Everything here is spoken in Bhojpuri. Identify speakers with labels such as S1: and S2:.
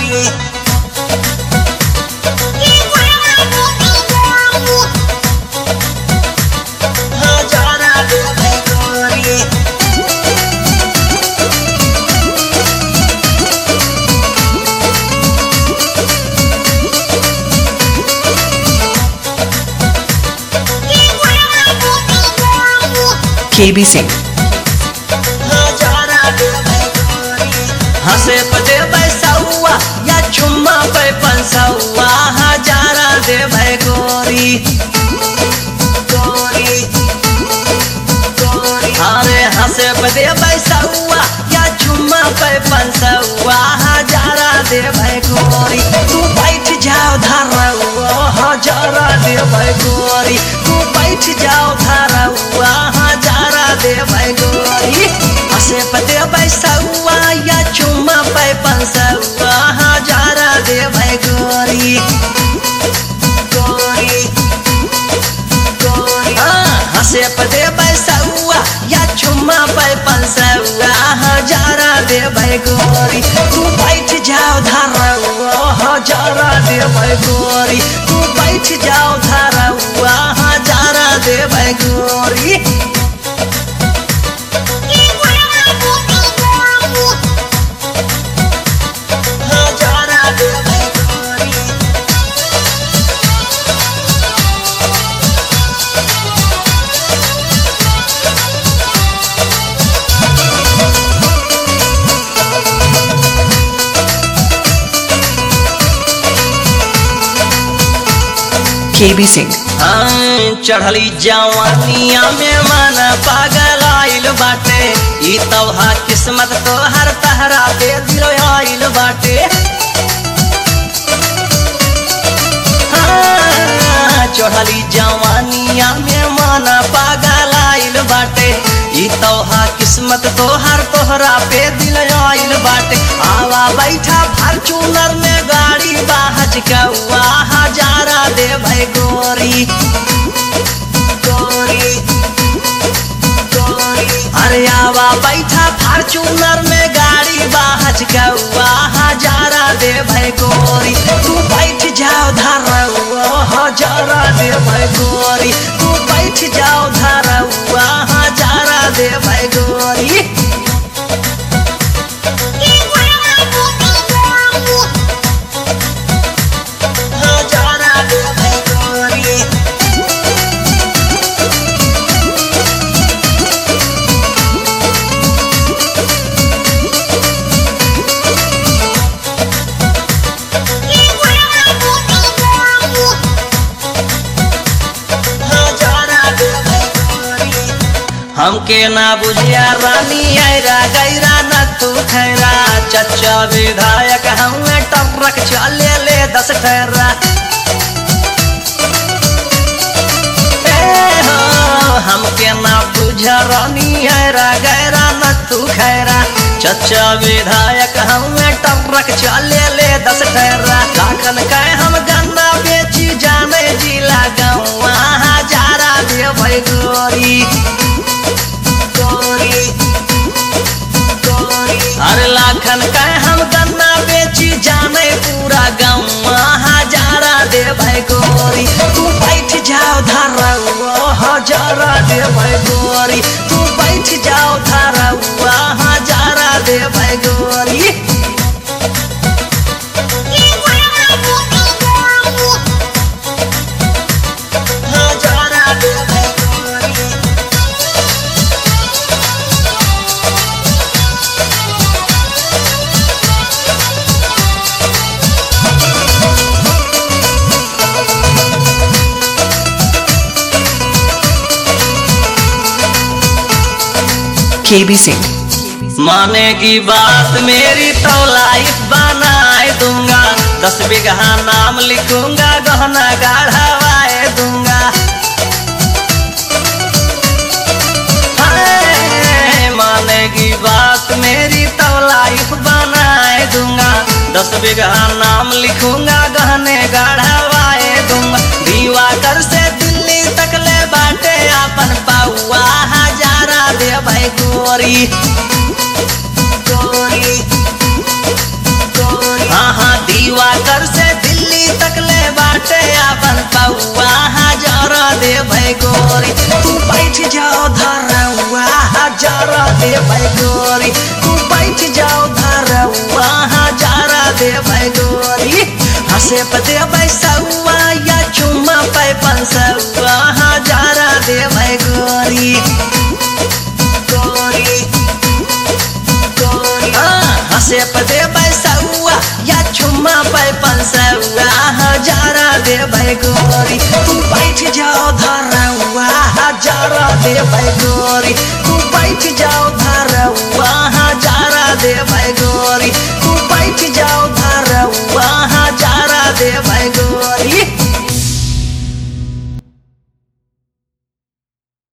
S1: गोरी हजारा देवे गोरी
S2: KB Singh.
S1: हजारा देवे गोरी हंसे पे देवे सौआ या चुम्मा पे पंसौआ हजारा देवे गोरी गोरी गोरी अरे हंसे पे देवे सौआ या चुम्मा पे पंसौआ हजारा देवे गोरी तू बैठ जाओ धरौआ हजारा देवे गोरी तू बैठ जाओ धरौआ हजारा देवे गोरी हंसे पे देवे सौआ या चुम्मा पे पंसौआ हजारा देवे गोरी गोरी गोरी हंसे पे देवे सौआ या चुम्मा पे पंसौआ हजारा देवे गोरी तू बैठ जाओ धरौआ हजारा देवे गोरी तू बैठ जाओ धरौआ हजारा देवे गोरी हजारा देवे गोरी
S2: KB Singh.
S1: चढ़ली जवानिया में मन पागल आइल बाटे ई तोहा किस्मत तो हर तहरा दे दिल आइल बाटे चढ़ली जवानिया में मन पागल आइल बाटे ई तोहा किस्मत तो हर तोहरा पे दिल आइल बाटे आवा बैठा फॉर्च्यूनर में गाड़ी बाहज कौआ हजारा देवे गोरी गोरी गोरी अरे आवा बैठा फॉर्च्यूनर में गाड़ी बाहज कौआ हजारा देवे गोरी तू बैठ जाओ धरौआ हजारा देवे गोरी तू बैठ जाओ धरौआ हजारा देवे गोरी हजारा देवे गोरी हजारा देवे गोरी हमके ना बुझिया रानी ऐरा गैरा न तू खैरा चचा विधायक हमें टपरक चले ले 10 ठहरा हमके ना बुझा रानी ऐरा गैरा न तू खैरा चचा विधायक हमें टपरक चले ले 10 ठहरा लाखन कह हम गन्ना बेची जाने जिला गौआ हजारा देवे गोरी गोरी गोरी अरे लाखन कह हम गन्ना बेची जाने पूरा गौआ हजारा देवे गोरी तू बैठ जाओ धरौआ हजारा देवे गोरी तू बैठ जाओ धरौआ हजारा देवे गोरी हजारा देवे गोरी
S2: KB Singh.
S1: मानेगी बात मेरी तो लाइफ बनाए दूंगा 10 बीघा नाम लिखूंगा गहना गाढ़वाए दूंगा मानेगी बात मेरी तो लाइफ बनाए दूंगा 10 बीघा नाम लिखूंगा गहने गाढ़वाए दूंगा दीवाकर से दिल्ली तक ले बाटे अपन पाउआ हजारा देवे गोरी गोरी गोरी हाँ दिवाकर से दिल्ली तक ले बाटे अपन पौआ हजारा दे भाई गोरी तू बैठ जाओ धरवा हजारा दे भाई गोरी तू बैठ जाओ धरवा हजारा दे भाई गोरी हंसे पते बैसवा या चुम्मा पे पंसवा हजारा दे भाई गोरी गोरी गोरी हंसे पते बैसवा या चुम्मा पे पंसवा हजारा दे भाई गोरी तू बैठ जाओ धरवा हजारा दे भाई गोरी।